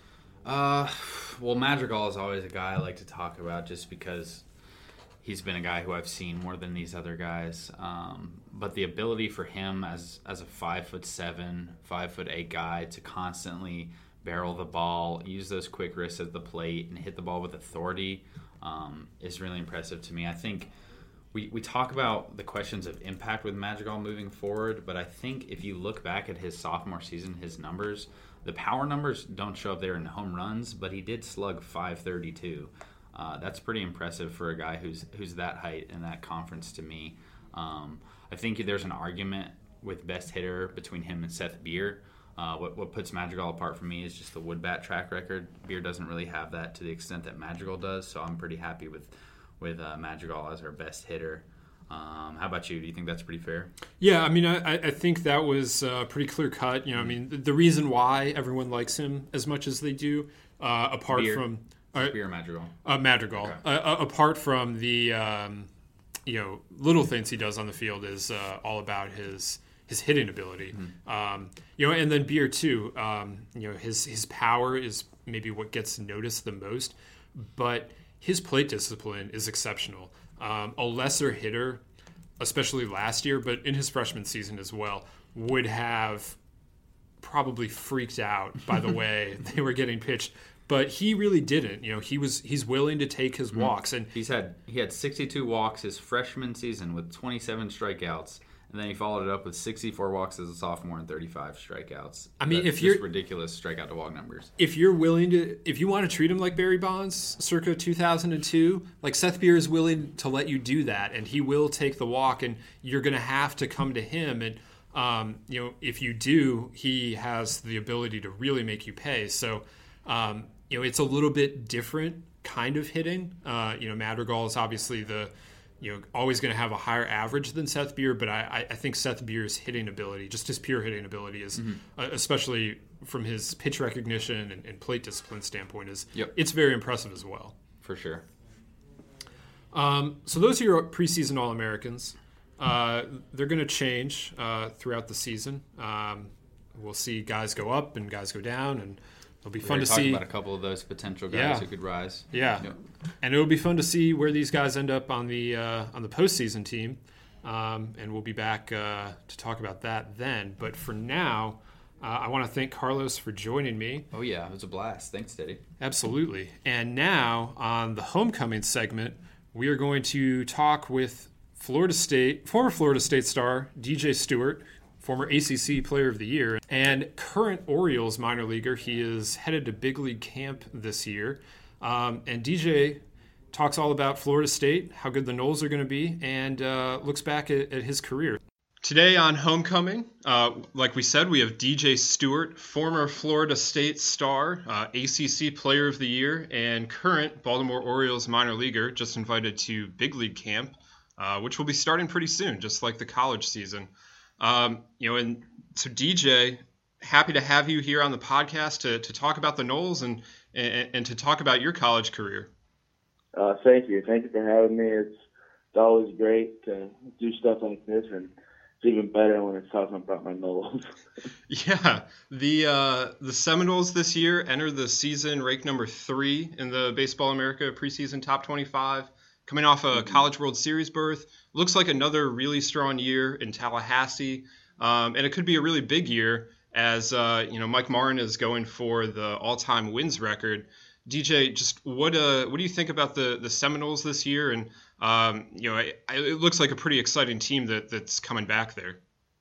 Uh, well, Madrigal is always a guy I like to talk about just because he's been a guy who I've seen more than these other guys. Um, but the ability for him as as a five foot seven, five foot eight guy to constantly barrel the ball, use those quick wrists at the plate, and hit the ball with authority um, is really impressive to me. I think we we talk about the questions of impact with Madrigal moving forward, but I think if you look back at his sophomore season, his numbers, the power numbers don't show up there in home runs, but he did slug five thirty-two. Uh, that's pretty impressive for a guy who's who's that height in that conference to me. Um, I think there's an argument with best hitter between him and Seth Beer. Uh, what, what puts Madrigal apart for me is just the wood bat track record. Beer doesn't really have that to the extent that Madrigal does, so I'm pretty happy with, with uh, Madrigal as our best hitter. Um, how about you? Do you think that's pretty fair? Yeah, I mean, I, I think that was uh, pretty clear cut. You know, I mean, the, the reason why everyone likes him as much as they do, uh, apart Beer. from uh, Beer or Madrigal? Uh, Madrigal. Okay. Uh, apart from the um, you know little things he does on the field, is uh, all about his his hitting ability. Mm-hmm. Um, you know, and then Beer too. Um, you know, his his power is maybe what gets noticed the most, but his plate discipline is exceptional. Um, a lesser hitter, especially last year, but in his freshman season as well, would have probably freaked out by the way they were getting pitched. But he really didn't. You know, he was he's willing to take his walks, and he's had he had sixty-two walks his freshman season with twenty-seven strikeouts. And then he followed it up with sixty-four walks as a sophomore and thirty-five strikeouts. I mean, That's if you're ridiculous strikeout to walk numbers. If you're willing to, if you want to treat him like Barry Bonds, circa two thousand two, like Seth Beer is willing to let you do that, and he will take the walk, and you're going to have to come to him. And um, you know, if you do, he has the ability to really make you pay. So, um, you know, it's a little bit different kind of hitting. Uh, you know, Madrigal is obviously the you know, always going to have a higher average than Seth Beer, but I, I think Seth Beer's hitting ability, just his pure hitting ability, is mm-hmm. uh, especially from his pitch recognition and, and plate discipline standpoint, is yep. it's very impressive as well. For sure. Um, so those are your preseason All-Americans. Uh, they're going to change uh, throughout the season. Um, we'll see guys go up and guys go down, and it'll be we fun to talking see about a couple of those potential guys yeah. who could rise. Yeah, yep. And it'll be fun to see where these guys end up on the uh, on the postseason team, um, and we'll be back uh, to talk about that then. But for now, uh, I want to thank Carlos for joining me. Oh yeah, it was a blast. Thanks, Teddy. Absolutely. And now on the homecoming segment, we are going to talk with Florida State former Florida State star D J Stewart, former A C C Player of the Year, and current Orioles minor leaguer. He is headed to big league camp this year. Um, and D J talks all about Florida State, how good the Noles are going to be, and uh, looks back at, at his career. Today on Homecoming, uh, like we said, we have D J Stewart, former Florida State star, uh, A C C Player of the Year, and current Baltimore Orioles minor leaguer, just invited to big league camp. uh, which will be starting pretty soon, just like the college season. Um, you know, and so D J, happy to have you here on the podcast to to talk about the Noles and and, and to talk about your college career. Uh, thank you. Thank you for having me. It's, it's always great to do stuff like this, and it's even better when it's talking about my Noles. Yeah, the uh, the Seminoles this year entered the season ranked number three in the Baseball America preseason top twenty-five, coming off a mm-hmm. College World Series berth. Looks like another really strong year in Tallahassee, um, and it could be a really big year as uh, you know Mike Martin is going for the all-time wins record. D J, just what uh what do you think about the, the Seminoles this year? And um, you know, it, it looks like a pretty exciting team that, that's coming back there.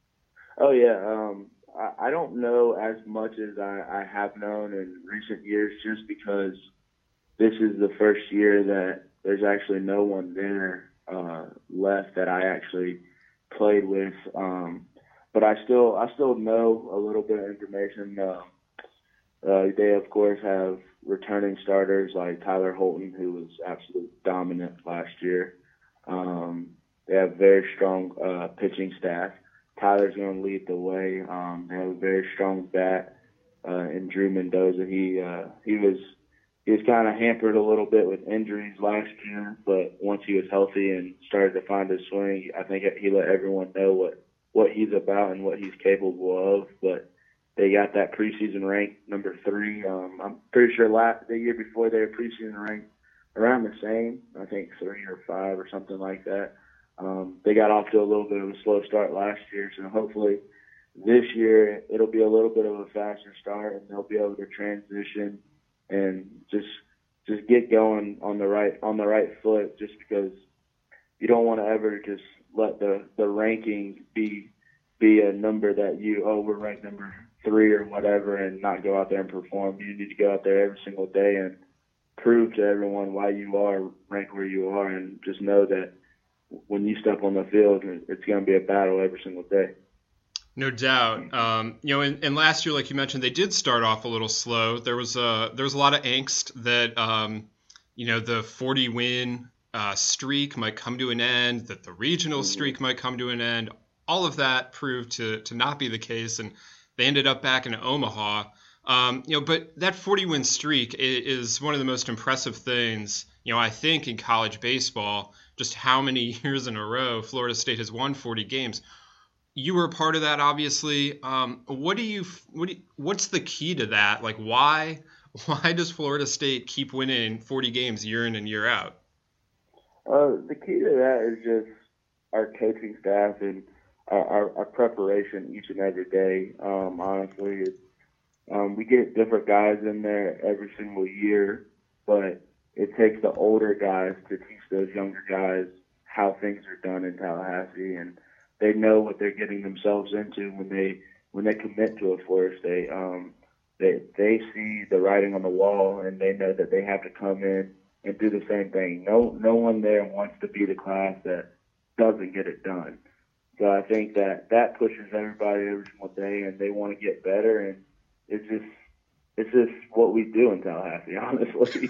Oh yeah, um, I, I don't know as much as I, I have known in recent years, just because this is the first year that there's actually no one there uh, left that I actually played with. Um, but I still I still know a little bit of information. Uh, uh, they of course have returning starters like Tyler Holton, who was absolutely dominant last year. Um, they have very strong uh, pitching staff. Tyler's going to lead the way. Um, they have a very strong bat uh, in Drew Mendoza. He uh, he was he was kind of hampered a little bit with injuries last year, but once he was healthy and started to find his swing, I think he let everyone know what, what he's about and what he's capable of. But they got that preseason rank number three. Um, I'm pretty sure last, the year before they were preseason ranked around the same. I think three or five or something like that. Um, they got off to a little bit of a slow start last year, so hopefully this year it'll be a little bit of a faster start, and they'll be able to transition and just just get going on the right on the right foot. Just because you don't want to ever just let the the ranking be be a number that you oh we're ranked number three or whatever, and not go out there and perform. You need to go out there every single day and prove to everyone why you are ranked where you are, and just know that when you step on the field, it's going to be a battle every single day. No doubt. Um, you know, and, and last year, like you mentioned, they did start off a little slow. There was a there was a lot of angst that um, you know the forty win uh, streak might come to an end, that the regional streak might come to an end. All of that proved to to not be the case, and they ended up back in Omaha. Um, you know, but that forty win streak is one of the most impressive things, you know, I think in college baseball. Just how many years in a row Florida State has won forty games. You were a part of that, obviously. Um, what do you, what do you, what's the key to that? Like, why, why does Florida State keep winning forty games year in and year out? Uh, the key to that is just our coaching staff and our, our, our preparation each and every day. Um, honestly, it's, um, we get different guys in there every single year, but it takes the older guys to teach those younger guys how things are done in Tallahassee, and they know what they're getting themselves into when they when they commit to a Florida State. Um, they they see the writing on the wall, and they know that they have to come in and do the same thing. No no one there wants to be the class that doesn't get it done. So I think that that pushes everybody every single day, and they want to get better, and it's just it's just what we do in Tallahassee, honestly.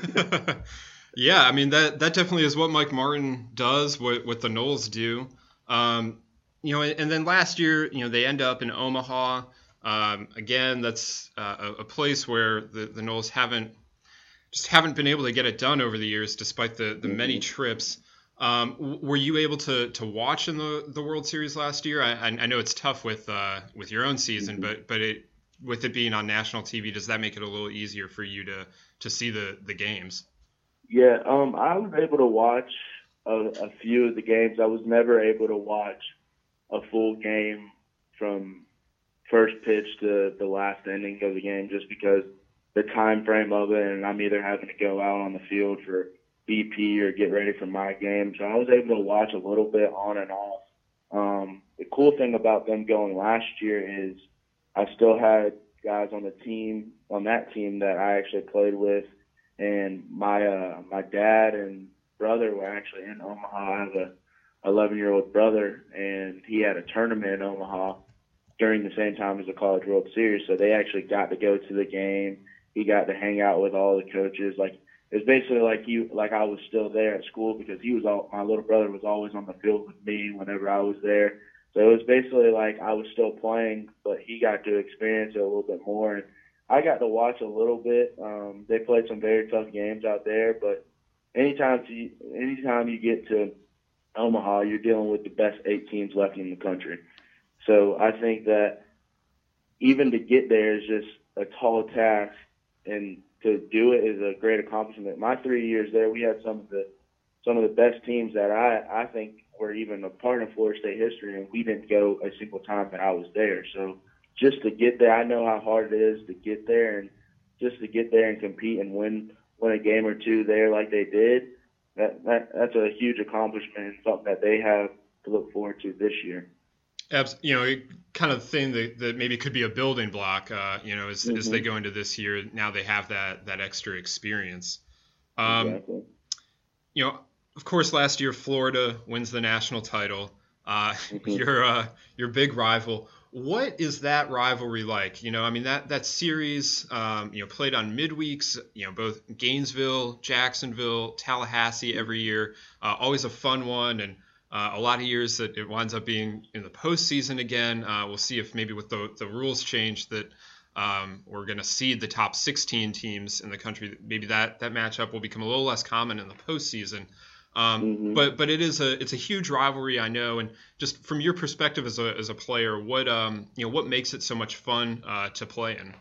Yeah, I mean, that that definitely is what Mike Martin does, what, what the Noles do. Um, you know, and then last year, you know, they end up in Omaha. Um, again, that's uh, a, a place where the, the Noles haven't just haven't been able to get it done over the years, despite the, the many trips. Um, w- were you able to, to watch in the, the World Series last year? I, I know it's tough with uh, with your own season, mm-hmm. but but it with it being on national T V, does that make it a little easier for you to, to see the, the games? Yeah, um, I was able to watch a, a few of the games. I was never able to watch a full game from first pitch to the last inning of the game, just because the time frame of it, and I'm either having to go out on the field for B P or get ready for my game. So I was able to watch a little bit on and off. Um, the cool thing about them going last year is I still had guys on the team, on that team that I actually played with. And my uh, my dad and brother were actually in Omaha. I have a eleven-year-old brother, and he had a tournament in Omaha during the same time as the College World Series. So they actually got to go to the game. He got to hang out with all the coaches. Like, it's basically like he, like I was still there at school because he was all, my little brother was always on the field with me whenever I was there. So it was basically like I was still playing, but he got to experience it a little bit more. And I got to watch a little bit. Um, they played some very tough games out there, but anytime you, anytime you get to Omaha, you're dealing with the best eight teams left in the country. So I think that even to get there is just a tall task, and to do it is a great accomplishment. My three years there, we had some of the some of the best teams that I, I think were even a part of Florida State history, and we didn't go a single time that I was there. So just to get there, I know how hard it is to get there, and just to get there and compete and win win a game or two there like they did, that, that that's a huge accomplishment and something that they have to look forward to this year. You know, kind of thing that, that maybe could be a building block, uh, you know, as, mm-hmm. as they go into this year. Now they have that that extra experience. Um, exactly. You know, of course, last year Florida wins the national title. Uh, mm-hmm. Your uh, your big rival. What is that rivalry like? You know, I mean, that that series, um, you know, played on midweeks. You know, both Gainesville, Jacksonville, Tallahassee every year. Uh, always a fun one, and Uh, a lot of years that it winds up being in the postseason again. Uh, we'll see if maybe with the, the rules change that um, we're going to seed the top sixteen teams in the country. Maybe that, that matchup will become a little less common in the postseason. Um, mm-hmm. But but it is a it's a huge rivalry, I know. And just from your perspective as a as a player, what um you know what makes it so much fun uh, to play in?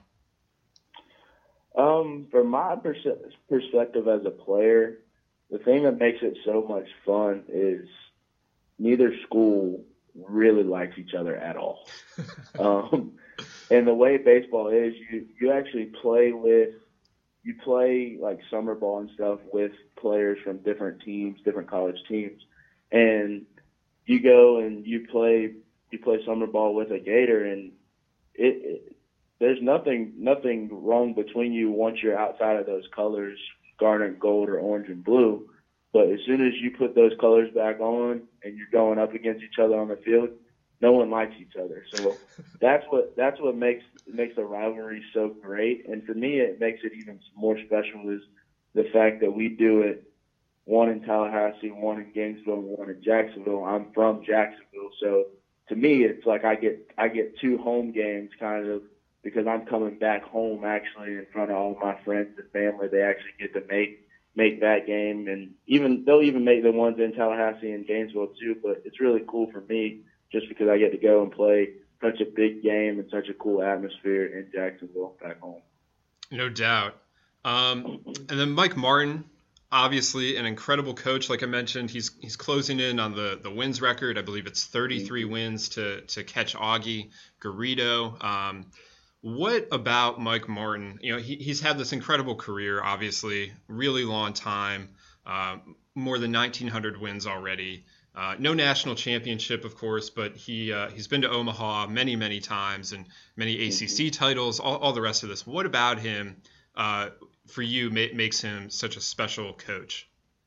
Um, from my pers- perspective as a player, the thing that makes it so much fun is neither school really likes each other at all. um, and the way baseball is, you, you actually play with, you play like summer ball and stuff with players from different teams, different college teams. And you go and you play, you play summer ball with a Gator, and it, it there's nothing, nothing wrong between you once you're outside of those colors, garnet, gold, or orange and blue. But as soon as you put those colors back on and you're going up against each other on the field, no one likes each other. So that's what that's what makes makes the rivalry so great. And for me, it makes it even more special is the fact that we do it one in Tallahassee, one in Gainesville, one in Jacksonville. I'm from Jacksonville, so to me, it's like I get I get two home games kind of because I'm coming back home actually in front of all my friends and family. They actually get to make. make that game, and even they'll even make the ones in Tallahassee and Gainesville too, but it's really cool for me just because I get to go and play such a big game and such a cool atmosphere in Jacksonville back home. No doubt. Um, and then Mike Martin, obviously an incredible coach. Like I mentioned, he's he's closing in on the, the wins record. I believe it's thirty-three mm-hmm. wins to, to catch Augie Garrido. Um, What about Mike Martin? You know, he, he's had this incredible career, obviously, really long time, uh, more than nineteen hundred wins already. Uh, no national championship, of course, but he uh, he's been to Omaha many, many times and many A C C titles, all, all the rest of this. What about him, uh, for you, ma- makes him such a special coach?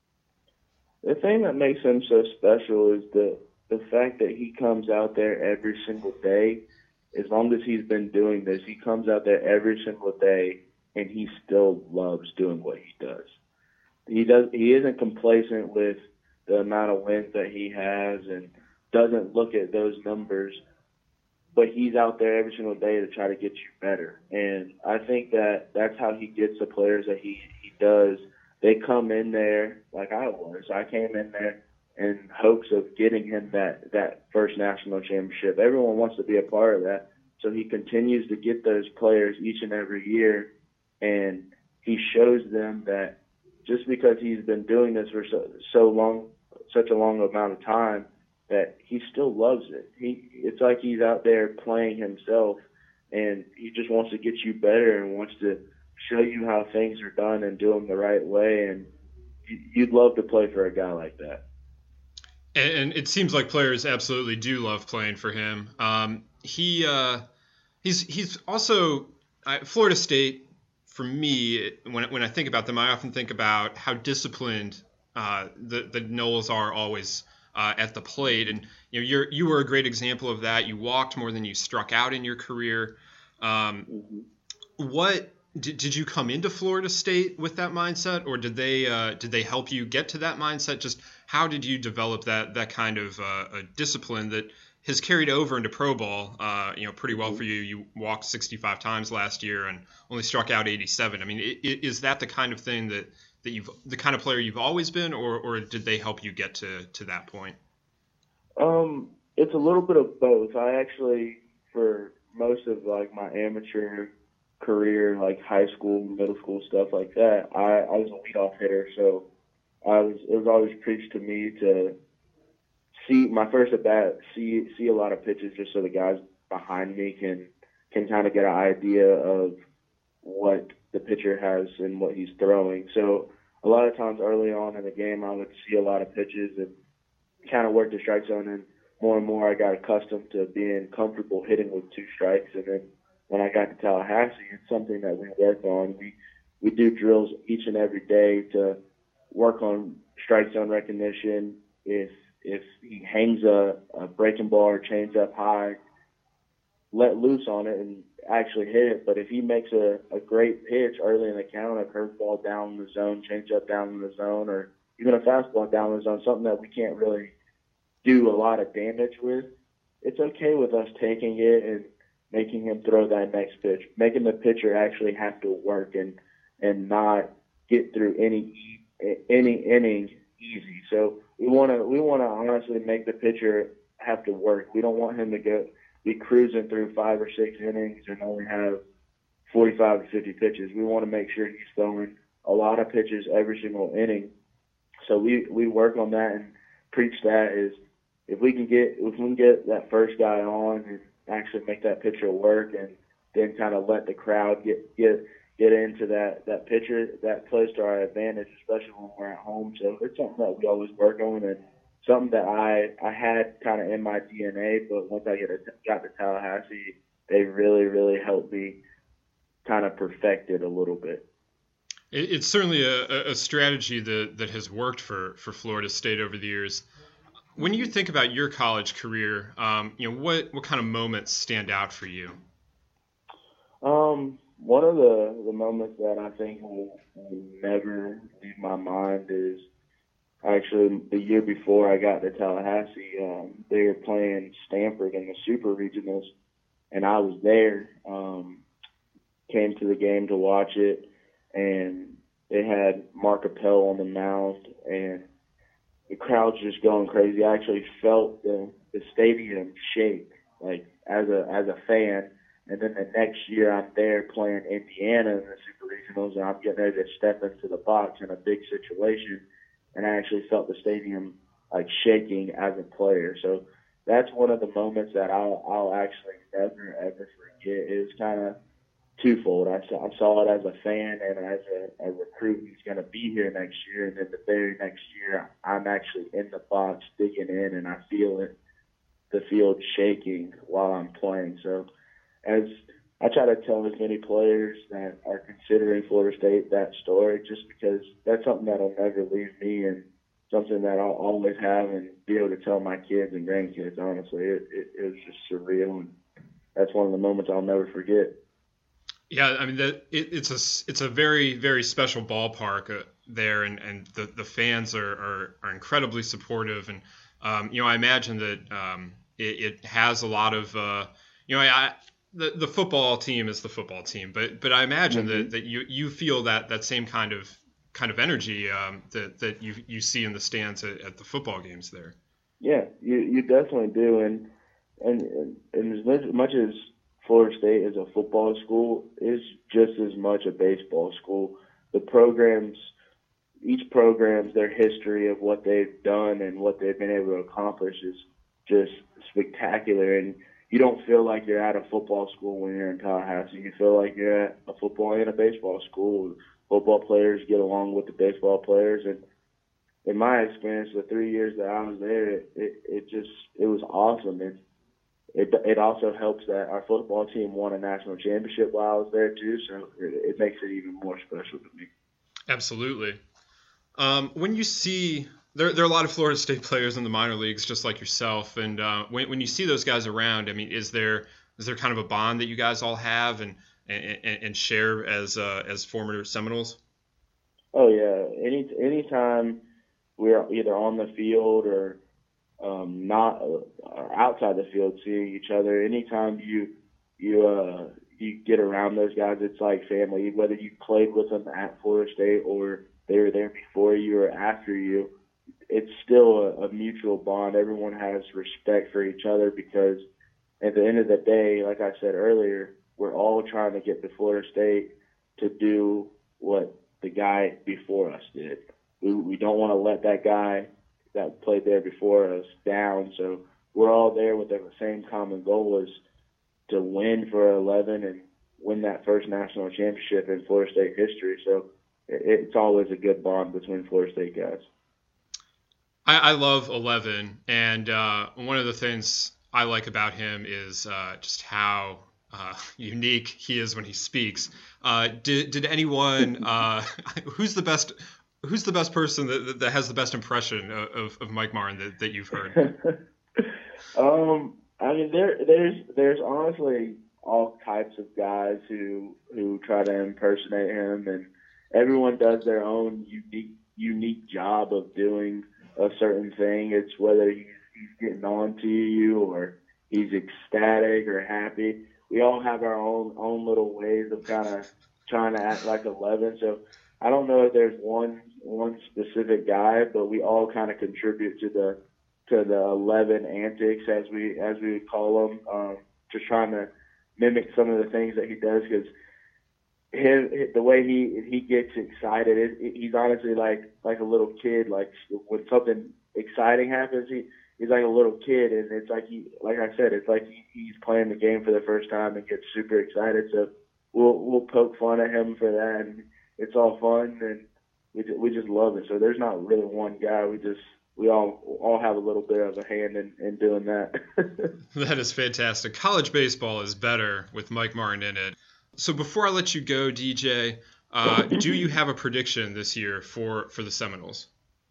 The thing that makes him so special is the the fact that he comes out there every single day. As long as he's been doing this, he comes out there every single day, and he still loves doing what he does. He does. He isn't complacent with the amount of wins that he has, and doesn't look at those numbers. But he's out there every single day to try to get you better. And I think that that's how he gets the players that he he does. They come in there like I was. I came in there in hopes of getting him that, that first national championship. Everyone wants to be a part of that. So he continues to get those players each and every year, and he shows them that just because he's been doing this for so, so long, such a long amount of time, that he still loves it. He, it's like he's out there playing himself, and he just wants to get you better and wants to show you how things are done and do them the right way. And you'd love to play for a guy like that. And it seems like players absolutely do love playing for him. Um, he uh, he's he's also uh, Florida State. For me, when when I think about them, I often think about how disciplined uh, the the Noles are always uh, at the plate. And you know, you're you were a great example of that. You walked more than you struck out in your career. Um, what did, did you come into Florida State with that mindset, or did they uh, did they help you get to that mindset? Just how did you develop that that kind of uh, a discipline that has carried over into pro ball, uh, you know, pretty well for you? You walked sixty-five times last year and only struck out eighty-seven. I mean, it, it, is that the kind of thing that, that you've, the kind of player you've always been, or, or did they help you get to, to that point? Um, it's a little bit of both. I actually, for most of like my amateur career, like high school, middle school, stuff like that, I, I was a leadoff hitter, so I was, it was always preached to me to see my first at bat, see see a lot of pitches, just so the guys behind me can can kind of get an idea of what the pitcher has and what he's throwing. So a lot of times early on in the game, I would see a lot of pitches and kind of work the strike zone. And more and more, I got accustomed to being comfortable hitting with two strikes. And then when I got to Tallahassee, it's something that we work on. We we do drills each and every day to work on strike zone recognition. If If he hangs a, a breaking ball or change up high, let loose on it and actually hit it. But if he makes a, a great pitch early in the count, a curveball down in the zone, change up down in the zone, or even a fastball down in the zone, something that we can't really do a lot of damage with, it's okay with us taking it and making him throw that next pitch, making the pitcher actually have to work and, and not get through any any inning easy. So we want to we want to honestly make the pitcher have to work. We don't want him to go be cruising through five or six innings and only have forty-five to fifty pitches. We want to make sure he's throwing a lot of pitches every single inning. So we, we work on that and preach that is if we can get if we can get that first guy on and actually make that pitcher work and then kind of let the crowd get get get into that, that pitcher, that plays to our advantage, especially when we're at home. So it's something that we always work on and something that I, I had kind of in my D N A, but once I get a, got to Tallahassee, they really, really helped me kind of perfect it a little bit. It's certainly a, a strategy that, that has worked for, for Florida State over the years. When you think about your college career, um, you know, what, what kind of moments stand out for you? Um, one of the, the moments that I think will, will never leave my mind is actually the year before I got to Tallahassee. Um, they were playing Stanford in the Super Regionals, and I was there. Um, came to the game to watch it, and they had Mark Appel on the mound, and the crowd's just going crazy. I actually felt the, the stadium shake, like as a as a fan. And then the next year I'm there playing Indiana in the Super Regionals, and I'm getting ready to step into the box in a big situation, and I actually felt the stadium like shaking as a player. So that's one of the moments that I'll I'll actually never ever forget. It was kind of twofold. I saw, I saw it as a fan and as a, a recruit who's going to be here next year, and then the very next year I'm actually in the box digging in, and I feel it, the field shaking while I'm playing. So as I try to tell as many players that are considering Florida State that story, just because that's something that'll never leave me and something that I'll always have and be able to tell my kids and grandkids. Honestly, it, it, it was just surreal, and that's one of the moments I'll never forget. Yeah, I mean that it, it's a it's a very very special ballpark uh, there, and, and the, the fans are, are, are incredibly supportive, and um, you know I imagine that um, it, it has a lot of uh, you know I. The the football team is the football team, but but I imagine mm-hmm. that, that you, you feel that, that same kind of kind of energy um, that that you you see in the stands at, at the football games there. Yeah, you you definitely do, and and and as much, much as Florida State is a football school, is just as much a baseball school. The programs, each program's their history of what they've done and what they've been able to accomplish is just spectacular, and you don't feel like you're at a football school when you're in Tallahassee. You feel like you're at a football and a baseball school. Football players get along with the baseball players. And in my experience, the three years that I was there, it, it, it just it was awesome. And it, it also helps that our football team won a national championship while I was there, too. So it, it makes it even more special to me. Absolutely. Um, when you see There, there are a lot of Florida State players in the minor leagues, just like yourself. And uh, when, when you see those guys around, I mean, is there is there kind of a bond that you guys all have? And and, and share as uh, as former Seminoles? Oh yeah, any anytime we're either on the field or um, not or outside the field seeing each other, anytime you you uh, you get around those guys, it's like family. Whether you played with them at Florida State or they were there before you or after you, it's still a, a mutual bond. Everyone has respect for each other because at the end of the day, like I said earlier, we're all trying to get to Florida State to do what the guy before us did. We, we don't want to let that guy that played there before us down. So we're all there with the same common goal, is to win for eleven and win that first national championship in Florida State history. So it, it's always a good bond between Florida State guys. I, I love eleven, and uh, one of the things I like about him is uh, just how uh, unique he is when he speaks. Uh, did did anyone uh, who's the best who's the best person that, that has the best impression of, of Mike Martin that, that you've heard? um, I mean, there there's there's honestly all types of guys who who try to impersonate him, and everyone does their own unique unique job of doing a certain thing. It's whether he's, he's getting on to you or he's ecstatic or happy. We all have our own own little ways of kind of trying to act like eleven. So I don't know if there's one one specific guy, but we all kind of contribute to the to the eleven antics, as we as we would call them, um, just trying to mimic some of the things that he does, because his, the way he he gets excited, it, it, he's honestly like like a little kid. Like when something exciting happens, he he's like a little kid, and it's like he, like I said, it's like he, he's playing the game for the first time and gets super excited. So we'll we'll poke fun at him for that, and it's all fun, and we we just love it. So there's not really one guy. We just we all all have a little bit of a hand in, in doing that. That is fantastic. College baseball is better with Mike Martin in it. So before I let you go, D J, uh, do you have a prediction this year for, for the Seminoles?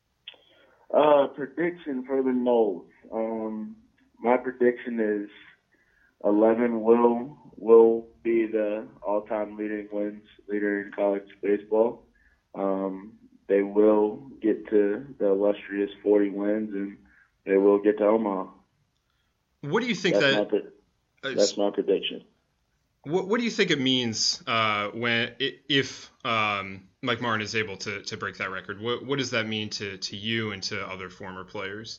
Uh, prediction for the Noles. Um, my prediction is eleven will will be the all-time leading wins leader in college baseball. Um, they will get to the illustrious forty wins, and they will get to Omaha. What do you think that's that? My, that's my prediction. What What do you think it means uh, when if um, Mike Martin is able to, to break that record? What What does that mean to, to you and to other former players?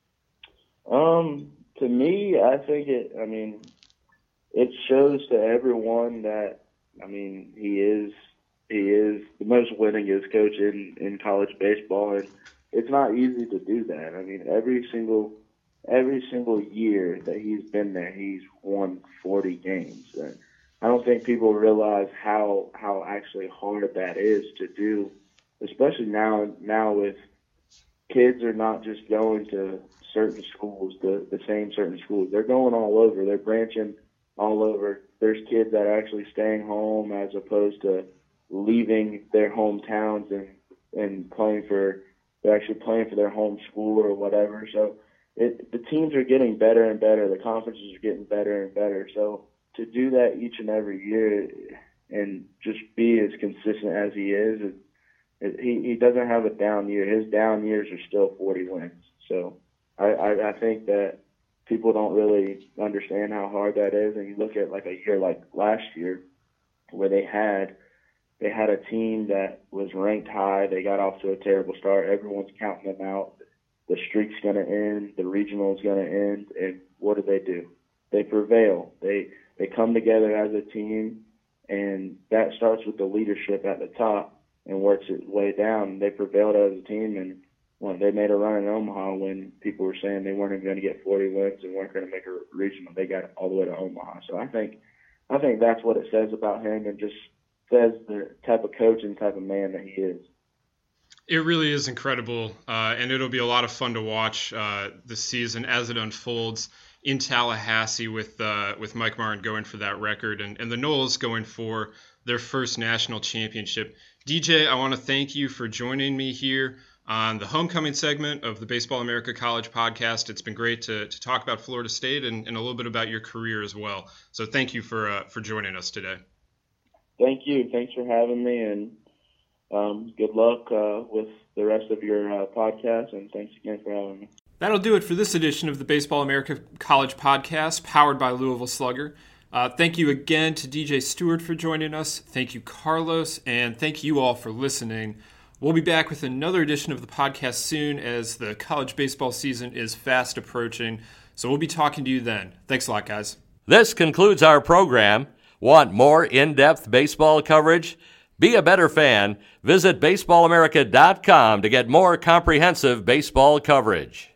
Um, to me, I think it. I mean, it shows to everyone that I mean he is he is the most winningest coach in, in college baseball, and it's not easy to do that. I mean, every single every single year that he's been there, he's won forty games. And I don't think people realize how how actually hard that is to do, especially now now with kids are not just going to certain schools, the, the same certain schools. They're going all over. They're branching all over. There's kids that are actually staying home as opposed to leaving their hometowns and, and playing for – they're actually playing for their home school or whatever. So it, the teams are getting better and better. The conferences are getting better and better. So to do that each and every year and just be as consistent as he is, it, it, he, he doesn't have a down year. His down years are still forty wins. So I, I, I think that people don't really understand how hard that is. And you look at like a year like last year where they had they had a team that was ranked high. They got off to a terrible start. Everyone's counting them out. The streak's going to end. The regional's going to end. And what do they do? They prevail. They they come together as a team, and that starts with the leadership at the top and works its way down. They prevailed as a team, and well, they made a run in Omaha when people were saying they weren't even going to get forty wins and weren't going to make a regional. They got all the way to Omaha. So I think I think that's what it says about him, and just says the type of coach and type of man that he is. It really is incredible, uh, and it'll be a lot of fun to watch uh, this season as it unfolds in Tallahassee with uh, with Mike Martin going for that record and, and the Noles going for their first national championship. D J, I want to thank you for joining me here on the homecoming segment of the Baseball America College podcast. It's been great to, to talk about Florida State and, and a little bit about your career as well. So thank you for uh, for joining us today. Thank you. Thanks for having me, and um, good luck uh, with the rest of your uh, podcast, and thanks again for having me. That'll do it for this edition of the Baseball America College Podcast, powered by Louisville Slugger. Uh, thank you again to D J Stewart for joining us. Thank you, Carlos, and thank you all for listening. We'll be back with another edition of the podcast soon, as the college baseball season is fast approaching. So we'll be talking to you then. Thanks a lot, guys. This concludes our program. Want more in-depth baseball coverage? Be a better fan. Visit baseball america dot com to get more comprehensive baseball coverage.